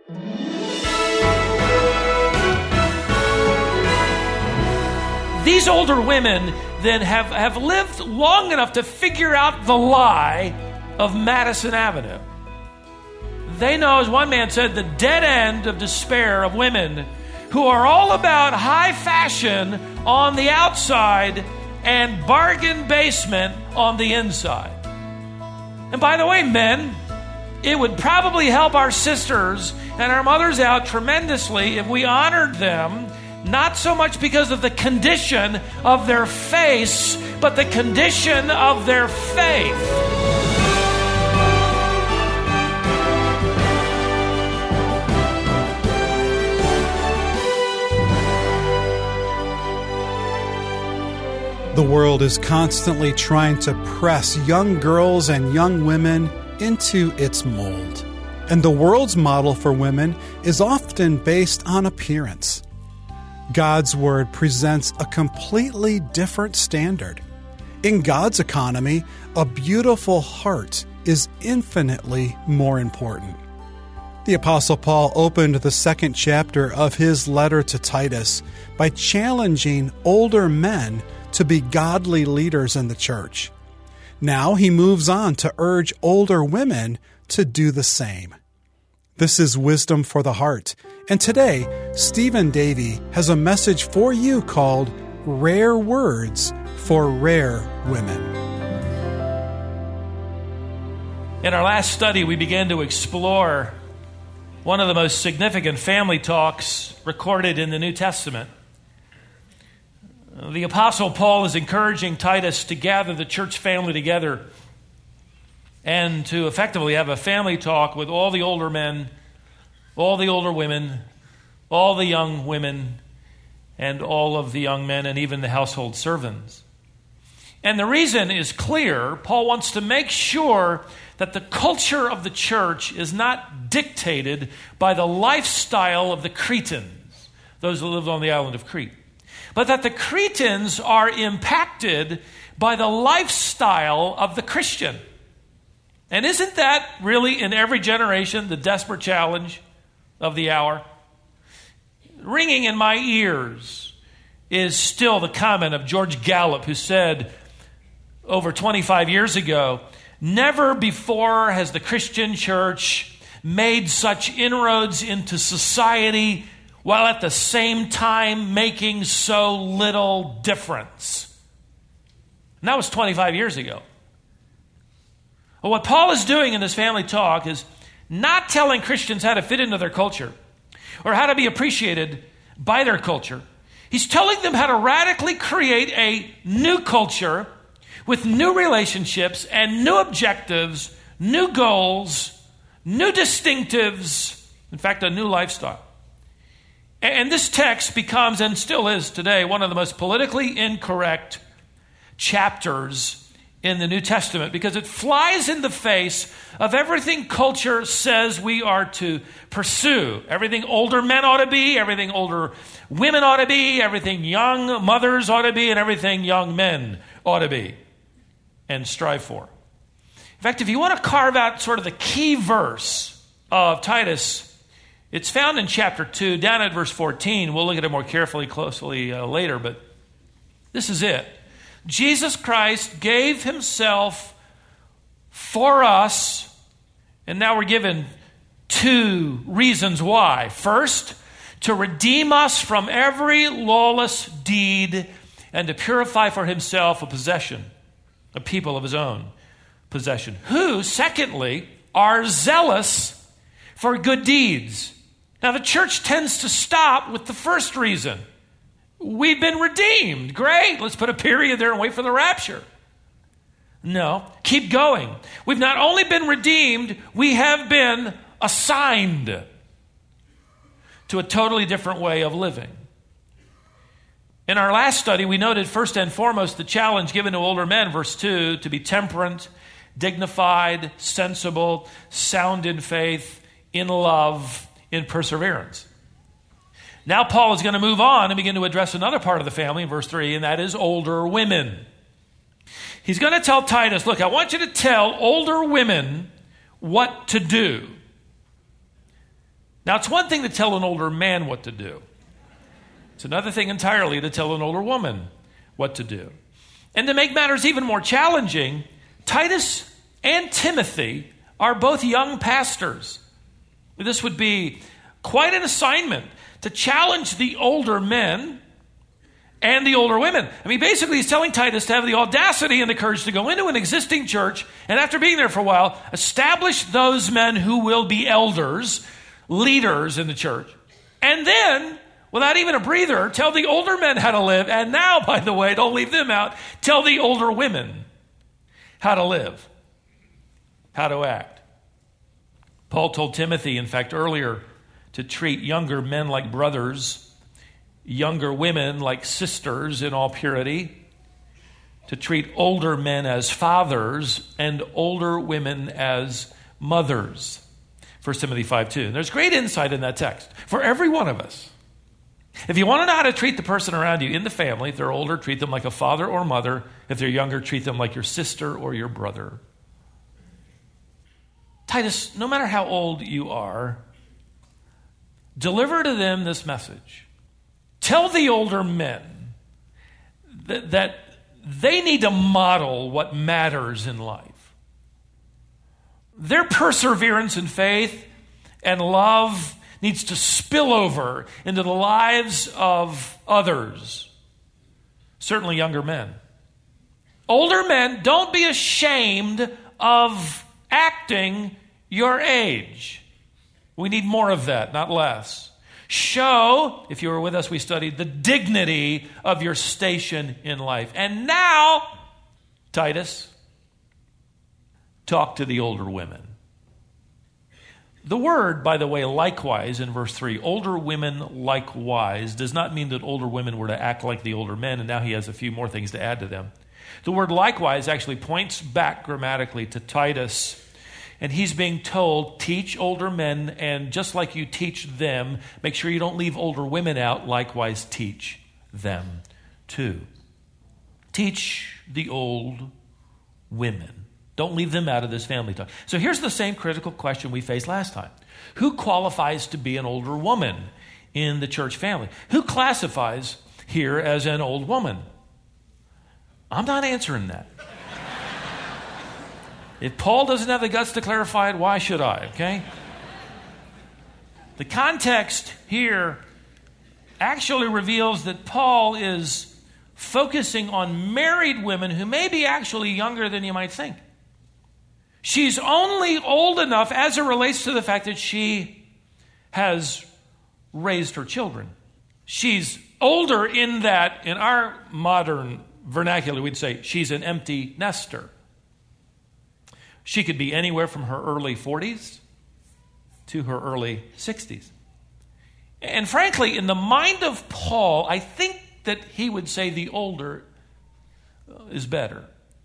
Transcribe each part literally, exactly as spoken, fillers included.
These older women then have, have lived long enough to figure out the lie of Madison Avenue. They know, as one man said, the dead end of despair of women who are all about high fashion on the outside and bargain basement on the inside. And by the way, men, it would probably help our sisters and our mothers out tremendously if we honored them, not so much because of the condition of their face, but the condition of their faith. The world is constantly trying to press young girls and young women into its mold. And the world's model for women is often based on appearance. God's Word presents a completely different standard. In God's economy, a beautiful heart is infinitely more important. The Apostle Paul opened the second chapter of his letter to Titus by challenging older men to be godly leaders in the church. Now he moves on to urge older women to do the same. This is Wisdom for the Heart, and today, Stephen Davey has a message for you called Rare Words for Rare Women. In our last study, we began to explore one of the most significant family talks recorded in the New Testament. The Apostle Paul is encouraging Titus to gather the church family together and to effectively have a family talk with all the older men, all the older women, all the young women, and all of the young men, and even the household servants. And the reason is clear. Paul wants to make sure that the culture of the church is not dictated by the lifestyle of the Cretans, those who lived on the island of Crete, but that the Cretans are impacted by the lifestyle of the Christian. And isn't that really in every generation the desperate challenge of the hour? Ringing in my ears is still the comment of George Gallup, who said over twenty-five years ago, "Never before has the Christian church made such inroads into society while at the same time making so little difference." And that was twenty-five years ago. Well, what Paul is doing in this family talk is not telling Christians how to fit into their culture or how to be appreciated by their culture. He's telling them how to radically create a new culture with new relationships and new objectives, new goals, new distinctives, in fact, a new lifestyle. And this text becomes, and still is today, one of the most politically incorrect chapters in the New Testament because it flies in the face of everything culture says we are to pursue. Everything older men ought to be, everything older women ought to be, everything young mothers ought to be, and everything young men ought to be and strive for. In fact, if you want to carve out sort of the key verse of Titus, it's found in chapter two, down at verse fourteen. We'll look at it more carefully, closely uh, later, but this is it. Jesus Christ gave himself for us, and now we're given two reasons why. First, to redeem us from every lawless deed and to purify for himself a possession, a people of his own possession, who, secondly, are zealous for good deeds. Now, the church tends to stop with the first reason. We've been redeemed. Great. Let's put a period there and wait for the rapture. No, keep going. We've not only been redeemed, we have been assigned to a totally different way of living. In our last study, we noted first and foremost the challenge given to older men, verse two, to be temperate, dignified, sensible, sound in faith, in love, in perseverance. Now Paul is going to move on and begin to address another part of the family in verse three, and that is older women. He's going to tell Titus, look, I want you to tell older women what to do. Now, it's one thing to tell an older man what to do. It's another thing entirely to tell an older woman what to do. And to make matters even more challenging, Titus and Timothy are both young pastors. This would be quite an assignment to challenge the older men and the older women. I mean, basically, he's telling Titus to have the audacity and the courage to go into an existing church, and after being there for a while, establish those men who will be elders, leaders in the church. And then, without even a breather, tell the older men how to live. And now, by the way, don't leave them out, tell the older women how to live, how to act. Paul told Timothy, in fact, earlier, to treat younger men like brothers, younger women like sisters in all purity, to treat older men as fathers and older women as mothers. First Timothy five two. And there's great insight in that text for every one of us. If you want to know how to treat the person around you in the family, if they're older, treat them like a father or mother. If they're younger, treat them like your sister or your brother. Titus, no matter how old you are, deliver to them this message. Tell the older men that, that they need to model what matters in life. Their perseverance in faith and love needs to spill over into the lives of others, certainly younger men. Older men, don't be ashamed of acting your age. We need more of that, not less. Show, if you were with us, we studied the dignity of your station in life. And now, Titus, talk to the older women. The word, by the way, likewise in verse three, older women likewise, does not mean that older women were to act like the older men, and now he has a few more things to add to them. The word likewise actually points back grammatically to Titus, and he's being told, teach older men, and just like you teach them, make sure you don't leave older women out, likewise teach them too. Teach the old women. Don't leave them out of this family talk. So here's the same critical question we faced last time. Who qualifies to be an older woman in the church family? Who classifies here as an old woman? I'm not answering that. If Paul doesn't have the guts to clarify it, why should I, okay? The context here actually reveals that Paul is focusing on married women who may be actually younger than you might think. She's only old enough as it relates to the fact that she has raised her children. She's older in that, in our modern vernacular, we'd say she's an empty nester. She could be anywhere from her early forties to her early sixties. And frankly, in the mind of Paul, I think that he would say the older is better.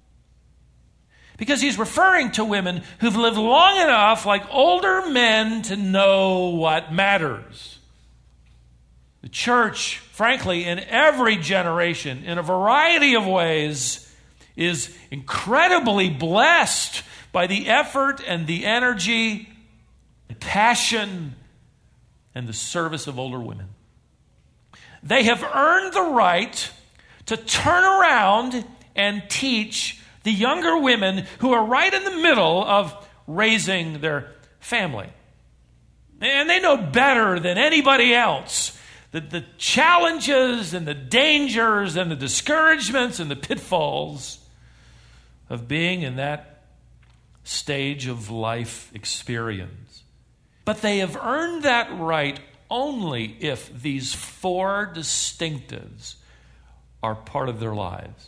Because he's referring to women who've lived long enough, like older men, to know what matters. The church, frankly, in every generation, in a variety of ways, is incredibly blessed by the effort and the energy, and passion, and the service of older women. They have earned the right to turn around and teach the younger women who are right in the middle of raising their family. And they know better than anybody else that the challenges and the dangers and the discouragements and the pitfalls of being in that stage of life experience. But they have earned that right only if these four distinctives are part of their lives.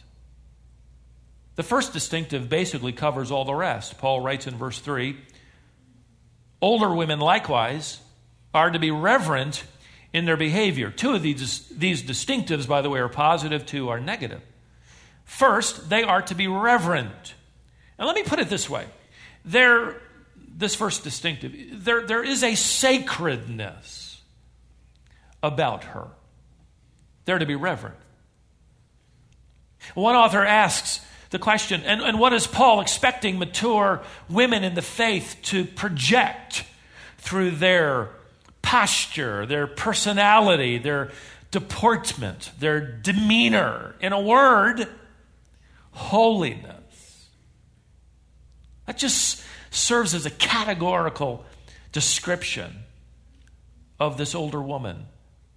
The first distinctive basically covers all the rest. Paul writes in verse three, older women likewise are to be reverent in their behavior. Two of these, these distinctives, by the way, are positive, two are negative. First, they are to be reverent. And let me put it this way. There, this first distinctive, there, there is a sacredness about her. They're to be reverent. One author asks the question, and, and what is Paul expecting mature women in the faith to project through their posture, their personality, their deportment, their demeanor. In a word, holiness. That just serves as a categorical description of this older woman.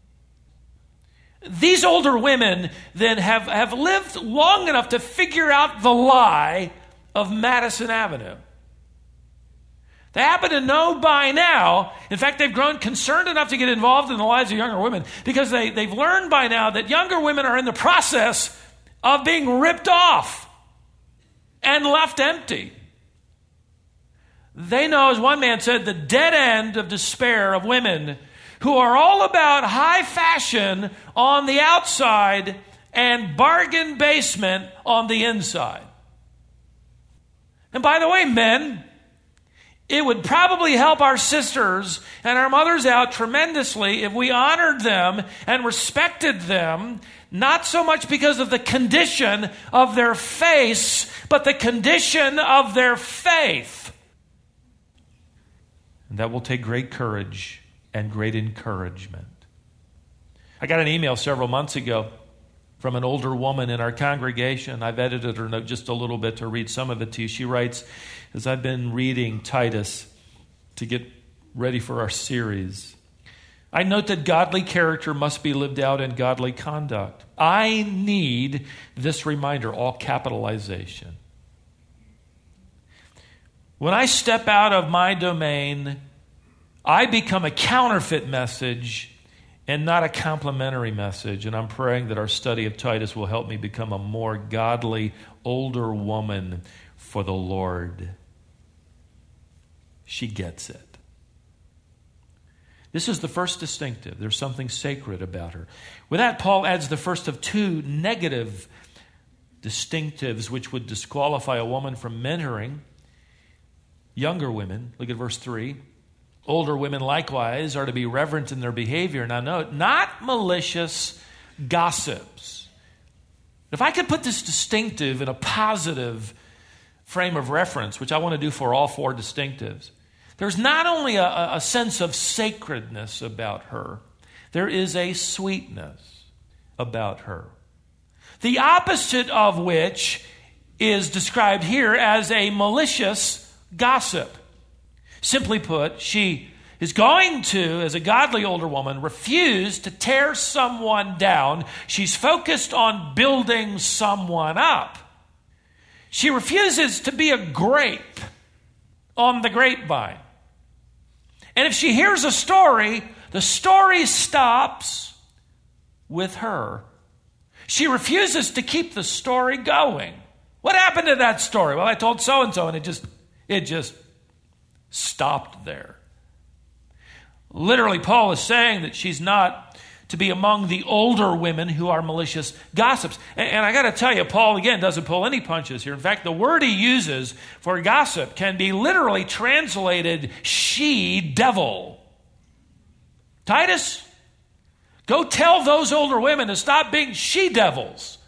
These older women then have, have lived long enough to figure out the lie of Madison Avenue. They happen to know by now, in fact, they've grown concerned enough to get involved in the lives of younger women because they, they've learned by now that younger women are in the process of being ripped off and left empty. They know, as one man said, the dead end of despair of women who are all about high fashion on the outside and bargain basement on the inside. And by the way, men, it would probably help our sisters and our mothers out tremendously if we honored them and respected them, not so much because of the condition of their face, but the condition of their faith. And that will take great courage and great encouragement. I got an email several months ago from an older woman in our congregation. I've edited her note just a little bit to read some of it to you. She writes, as I've been reading Titus to get ready for our series, I note that godly character must be lived out in godly conduct. I need this reminder, all capitalization. When I step out of my domain, I become a counterfeit message and not a complimentary message. And I'm praying that our study of Titus will help me become a more godly, older woman for the Lord. She gets it. This is the first distinctive. There's something sacred about her. With that, Paul adds the first of two negative distinctives which would disqualify a woman from mentoring younger women. Look at verse three. Older women likewise are to be reverent in their behavior. Now note, not malicious gossips. If I could put this distinctive in a positive frame of reference, which I want to do for all four distinctives, there's not only a, a sense of sacredness about her, there is a sweetness about her. The opposite of which is described here as a malicious gossip. Simply put, she is going to, as a godly older woman, refuse to tear someone down. She's focused on building someone up. She refuses to be a grape on the grapevine. And if she hears a story, the story stops with her. She refuses to keep the story going. What happened to that story? Well, I told so-and-so, and it just, it just stopped there. Literally, Paul is saying that she's not to be among the older women who are malicious gossips. And, and I got to tell you, Paul, again, doesn't pull any punches here. In fact, the word he uses for gossip can be literally translated she-devil. Titus, go tell those older women to stop being she-devils.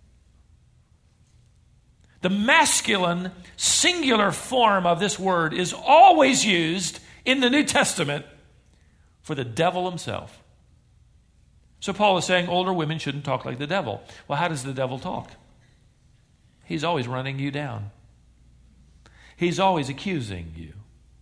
The masculine, singular form of this word is always used in the New Testament for the devil himself. So Paul is saying older women shouldn't talk like the devil. Well, how does the devil talk? He's always running you down. He's always accusing you.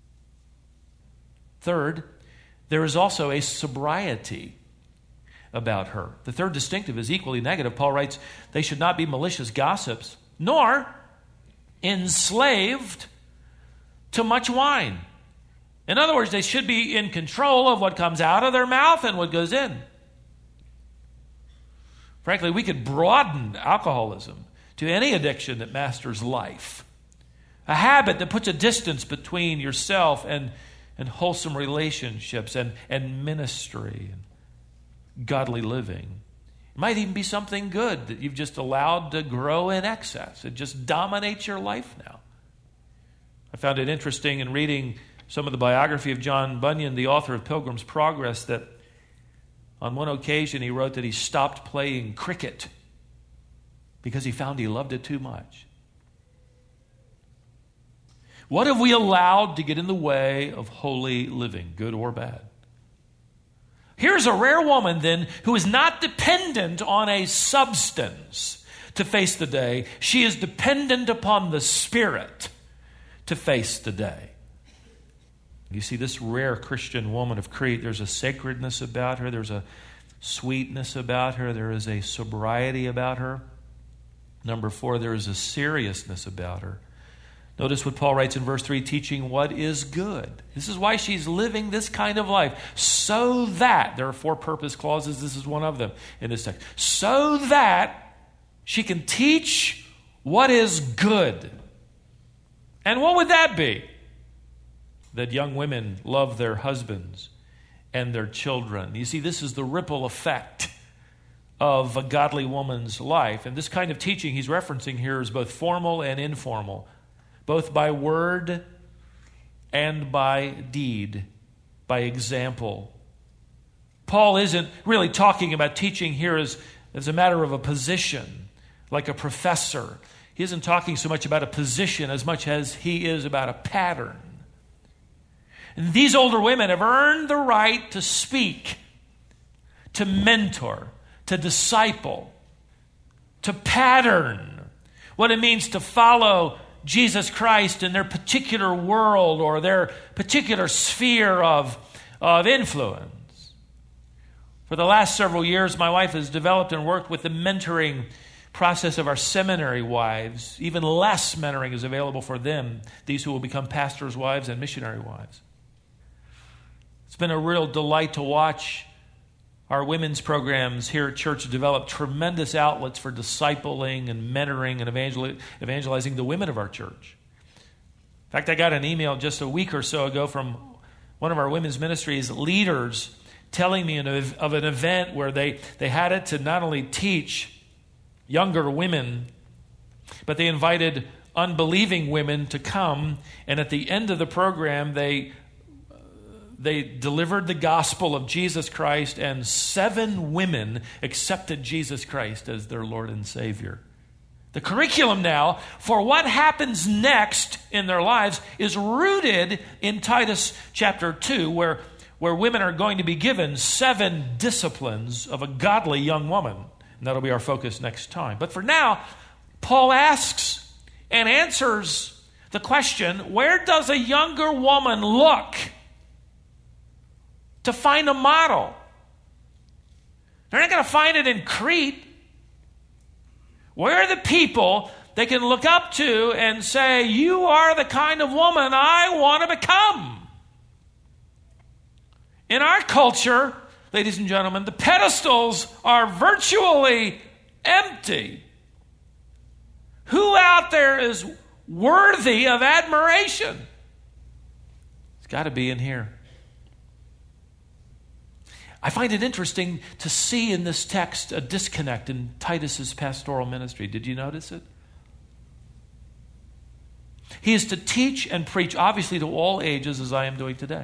Third, there is also a sobriety about her. The third distinctive is equally negative. Paul writes, they should not be malicious gossips, nor enslaved to much wine. In other words, they should be in control of what comes out of their mouth and what goes in. Frankly, we could broaden alcoholism to any addiction that masters life. A habit that puts a distance between yourself and, and wholesome relationships and, and ministry and godly living. It might even be something good that you've just allowed to grow in excess. It just dominates your life now. I found it interesting in reading some of the biography of John Bunyan, the author of Pilgrim's Progress, that on one occasion he wrote that he stopped playing cricket because he found he loved it too much. What have we allowed to get in the way of holy living, good or bad? Here's a rare woman then who is not dependent on a substance to face the day. She is dependent upon the Spirit to face the day. You see, this rare Christian woman of Crete, there's a sacredness about her. There's a sweetness about her. There is a sobriety about her. Number four, there is a seriousness about her. Notice what Paul writes in verse three, teaching what is good. This is why she's living this kind of life. So that, there are four purpose clauses, this is one of them in this text. So that she can teach what is good. And what would that be? That young women love their husbands and their children. You see, this is the ripple effect of a godly woman's life. And this kind of teaching he's referencing here is both formal and informal, both by word and by deed, by example. Paul isn't really talking about teaching here as, as a matter of a position, like a professor. He isn't talking so much about a position as much as he is about a pattern. And these older women have earned the right to speak, to mentor, to disciple, to pattern what it means to follow Jesus Christ in their particular world or their particular sphere of, of influence. For the last several years, my wife has developed and worked with the mentoring process of our seminary wives. Even less mentoring is available for them, these who will become pastors' wives and missionary wives. It's been a real delight to watch our women's programs here at church develop tremendous outlets for discipling and mentoring and evangel- evangelizing the women of our church. In fact, I got an email just a week or so ago from one of our women's ministries leaders telling me of an event where they, they had it to not only teach younger women, but they invited unbelieving women to come, and at the end of the program, they They delivered the gospel of Jesus Christ, and seven women accepted Jesus Christ as their Lord and Savior. The curriculum now for what happens next in their lives is rooted in Titus chapter two, where, where women are going to be given seven disciplines of a godly young woman. And that'll be our focus next time. But for now, Paul asks and answers the question, where does a younger woman look to find a model? They're not going to find it in Crete. Where are the people they can look up to and say, you are the kind of woman I want to become? In our culture, ladies and gentlemen, the pedestals are virtually empty. Who out there is worthy of admiration? It's got to be in here. I find it interesting to see in this text a disconnect in Titus's pastoral ministry. Did you notice it? He is to teach and preach, obviously, to all ages, as I am doing today.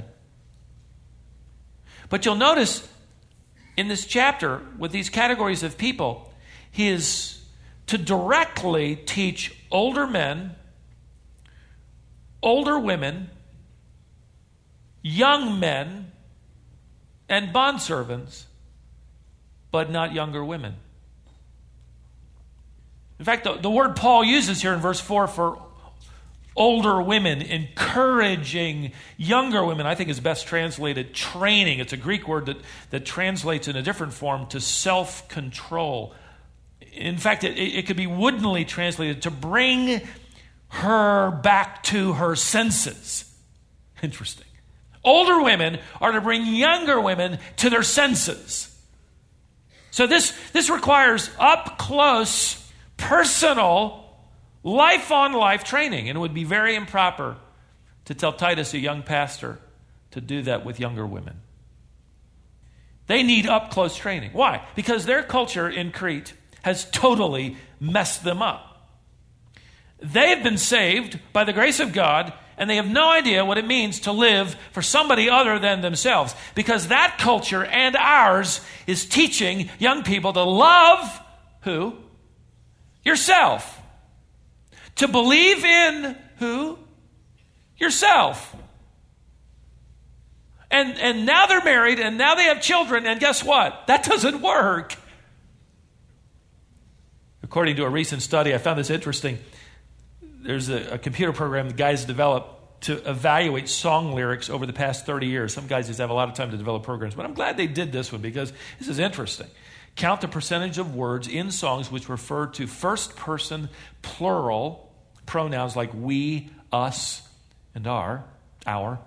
But you'll notice in this chapter, with these categories of people, he is to directly teach older men, older women, young men, and bondservants, but not younger women. In fact, the, the word Paul uses here in verse four for older women, encouraging younger women, I think is best translated training. It's a Greek word that, that translates in a different form to self-control. In fact, it, it could be woodenly translated to bring her back to her senses. Interesting. Older women are to bring younger women to their senses. So this, this requires up-close, personal, life-on-life training. And it would be very improper to tell Titus, a young pastor, to do that with younger women. They need up-close training. Why? Because their culture in Crete has totally messed them up. They've been saved by the grace of God, and they have no idea what it means to live for somebody other than themselves. Because that culture and ours is teaching young people to love who? Yourself. To believe in who? Yourself. And, and now they're married, and now they have children, and guess what? That doesn't work. According to a recent study, I found this interesting. There's a, a computer program the guys developed to evaluate song lyrics over the past thirty years. Some guys just have a lot of time to develop programs, but I'm glad they did this one because this is interesting. Count the percentage of words in songs which refer to first-person plural pronouns like we, us, and our, our.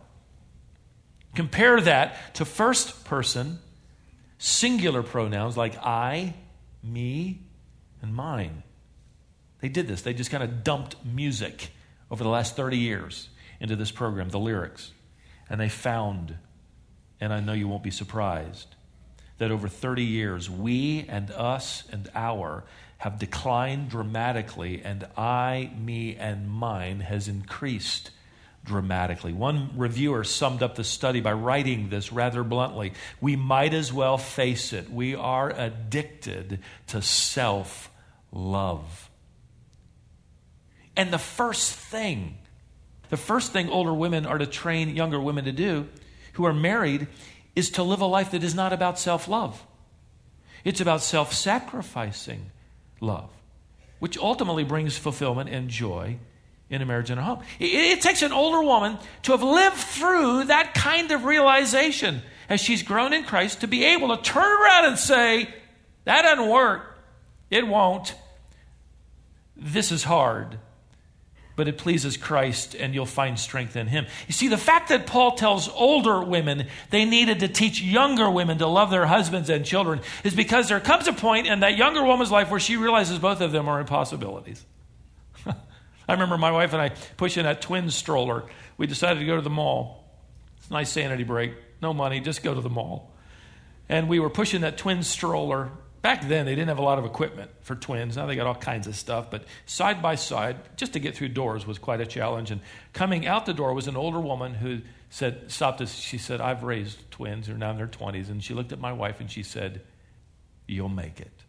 Compare that to first-person singular pronouns like I, me, and mine. They did this. They just kind of dumped music over the last thirty years into this program, the lyrics. And they found, and I know you won't be surprised, that over thirty years, we and us and our have declined dramatically, and I, me, and mine has increased dramatically. One reviewer summed up the study by writing this rather bluntly. We might as well face it. We are addicted to self-love. And the first thing, the first thing older women are to train younger women to do who are married is to live a life that is not about self-love. It's about self-sacrificing love, which ultimately brings fulfillment and joy in a marriage and a home. It, it takes an older woman to have lived through that kind of realization as she's grown in Christ to be able to turn around and say, that doesn't work. It won't. This is hard. But it pleases Christ, and you'll find strength in Him. You see, the fact that Paul tells older women they needed to teach younger women to love their husbands and children is because there comes a point in that younger woman's life where she realizes both of them are impossibilities. I remember my wife and I pushing that twin stroller. We decided to go to the mall. It's a nice sanity break. No money, just go to the mall. And we were pushing that twin stroller. Back then, they didn't have a lot of equipment for twins. Now they got all kinds of stuff. But side by side, just to get through doors was quite a challenge. And coming out the door was an older woman who said, stopped us. She said, I've raised twins who are now in their twenties. And she looked at my wife and she said, you'll make it.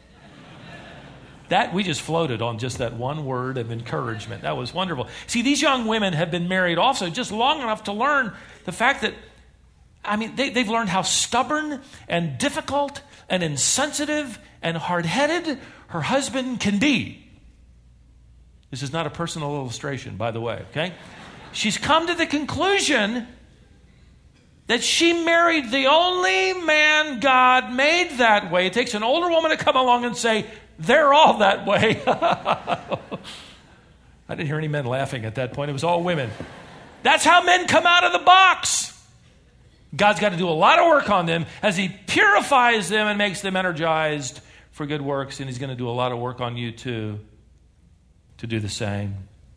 That, we just floated on just that one word of encouragement. That was wonderful. See, these young women have been married also just long enough to learn the fact that, I mean, they, they've learned how stubborn and difficult and insensitive and hard-headed her husband can be. This is not a personal illustration, by the way, okay? She's come to the conclusion that she married the only man God made that way. It takes an older woman to come along and say, they're all that way. I didn't hear any men laughing at that point. It was all women. That's how men come out of the box. God's got to do a lot of work on them as He purifies them and makes them energized for good works. And He's going to do a lot of work on you too to do the same.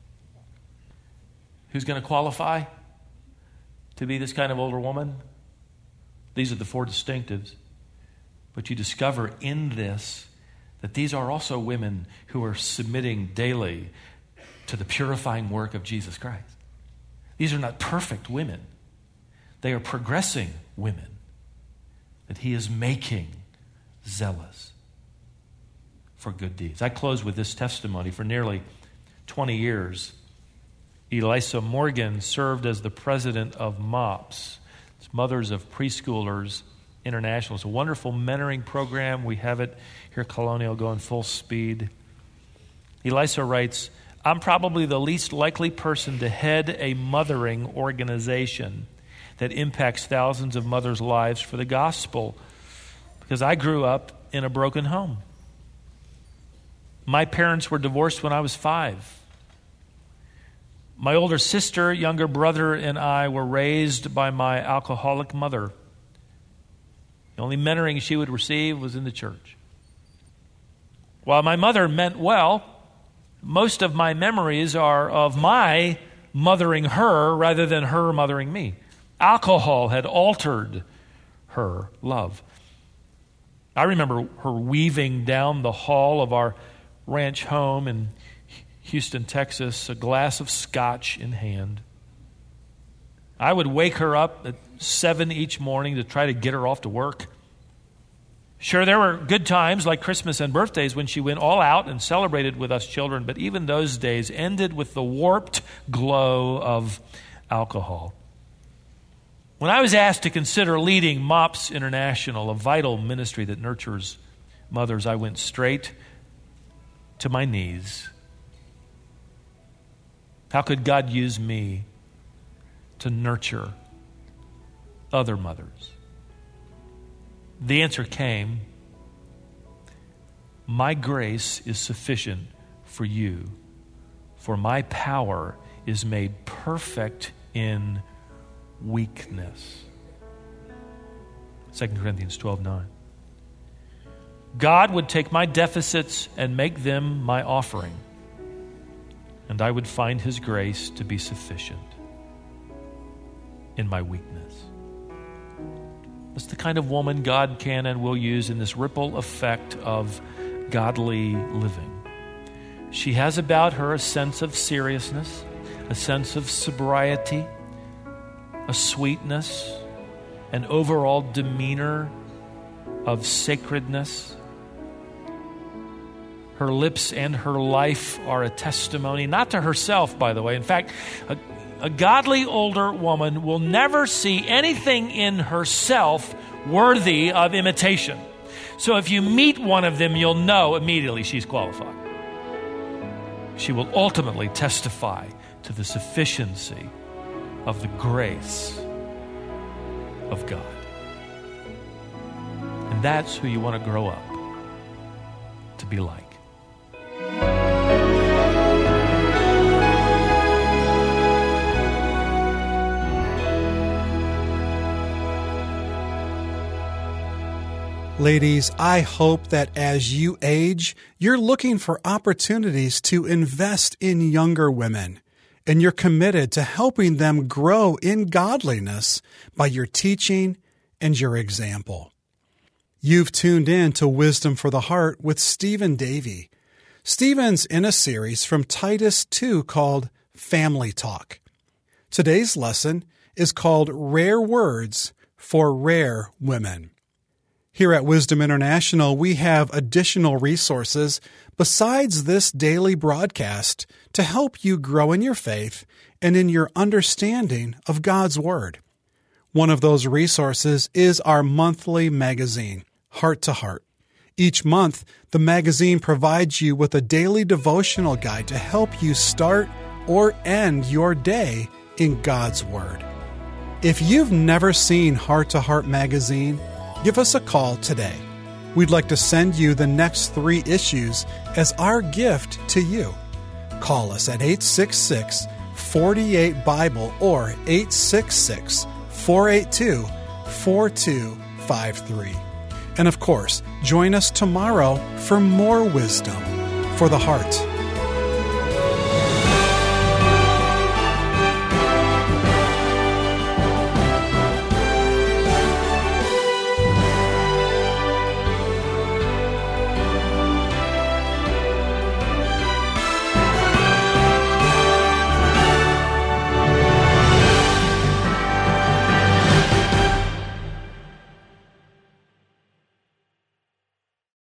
Who's going to qualify to be this kind of older woman? These are the four distinctives. But you discover in this that these are also women who are submitting daily to the purifying work of Jesus Christ. These are not perfect women. They are progressing women that He is making zealous for good deeds. I close with this testimony. For nearly twenty years, Elisa Morgan served as the president of MOPS. It's Mothers of Preschoolers International. It's a wonderful mentoring program. We have it here at Colonial going full speed. Elisa writes, I'm probably the least likely person to head a mothering organization that impacts thousands of mothers' lives for the gospel because I grew up in a broken home. My parents were divorced when I was five. My older sister, younger brother, and I were raised by my alcoholic mother. The only mentoring she would receive was in the church. While my mother meant well, most of my memories are of my mothering her rather than her mothering me. Alcohol had altered her love. I remember her weaving down the hall of our ranch home in Houston, Texas, a glass of scotch in hand. I would wake her up at seven each morning to try to get her off to work. Sure, there were good times like Christmas and birthdays when she went all out and celebrated with us children, but even those days ended with the warped glow of alcohol. When I was asked to consider leading MOPS International, a vital ministry that nurtures mothers, I went straight to my knees. How could God use me to nurture other mothers? The answer came, my grace is sufficient for you, for my power is made perfect in weakness. Second Corinthians twelve nine. God would take my deficits and make them my offering, and I would find His grace to be sufficient in my weakness. That's the kind of woman God can and will use in this ripple effect of godly living. She has about her a sense of seriousness, a sense of sobriety, a sweetness, an overall demeanor of sacredness. Her lips and her life are a testimony, not to herself, by the way. In fact, a, a godly older woman will never see anything in herself worthy of imitation. So if you meet one of them, you'll know immediately she's qualified. She will ultimately testify to the sufficiency of the grace of God. And that's who you want to grow up to be like. Ladies, I hope that as you age, you're looking for opportunities to invest in younger women, and you're committed to helping them grow in godliness by your teaching and your example. You've tuned in to Wisdom for the Heart with Stephen Davey. Stephen's in a series from Titus two called Family Talk. Today's lesson is called Rare Words for Rare Women. Here at Wisdom International, we have additional resources besides this daily broadcast to help you grow in your faith and in your understanding of God's Word. One of those resources is our monthly magazine, Heart to Heart. Each month, the magazine provides you with a daily devotional guide to help you start or end your day in God's Word. If you've never seen Heart to Heart magazine, give us a call today. We'd like to send you the next three issues as our gift to you. Call us at eight six six, four eight, Bible or eight six six, four eight two, four two five three. And of course, join us tomorrow for more wisdom for the heart.